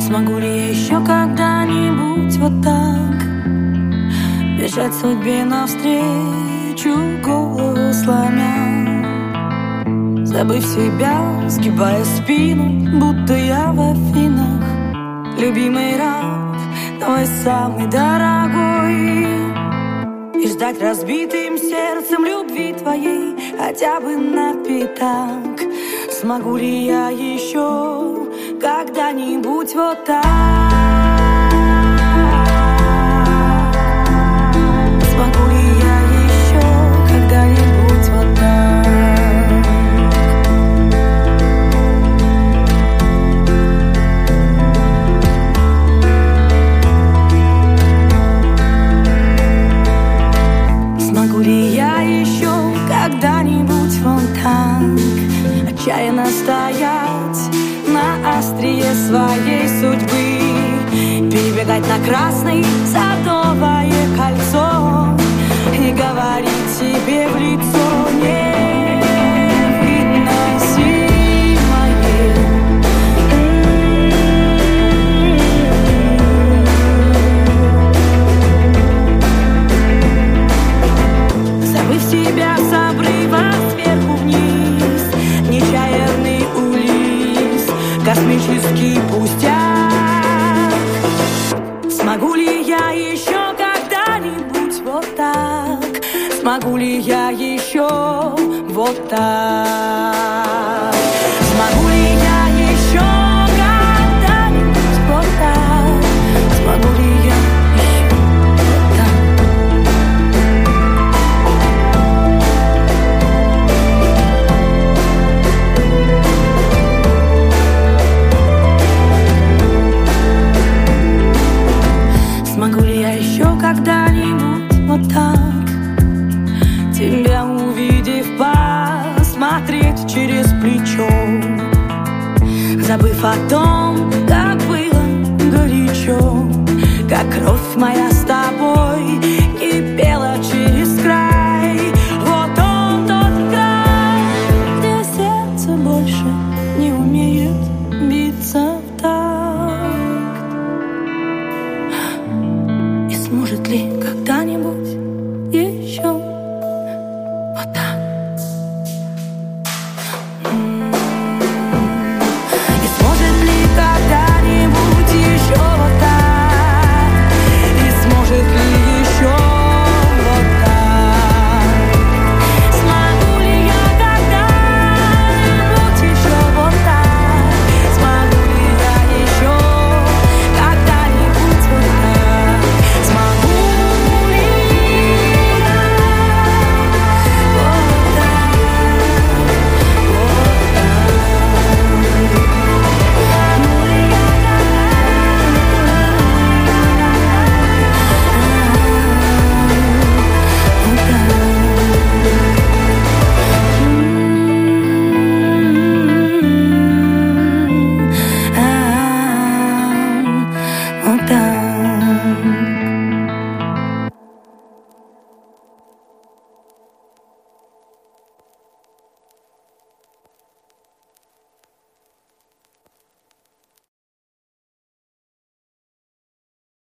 Смогу ли я еще когда-нибудь вот так бежать судьбе навстречу, голову сломя, забыв себя, сгибая спину, будто я в Афинах, любимый раб, твой самый дорогой, и ждать разбитым сердцем любви твоей хотя бы на пятак. Смогу ли я еще когда-нибудь вот так? Смогу ли я еще когда-нибудь вот так? Смогу ли я еще когда-нибудь вот так отчаянно стоять на острие своей судьбы, перебегать на красный садовое кольцо и говорить себе в лицо: не выноси моей. Забыв себя с обрыва сверху вниз, нечаянный улис, космический пустяк. Смогу ли я еще когда-нибудь вот так? Смогу ли я еще вот так? Смогу ли я еще когда-нибудь вот так? Смогу ли я еще вот так? Смогу ли я еще когда-нибудь вот так тебя увидев, посмотреть через плечо, забыв о том, как было горячо, как кровь моя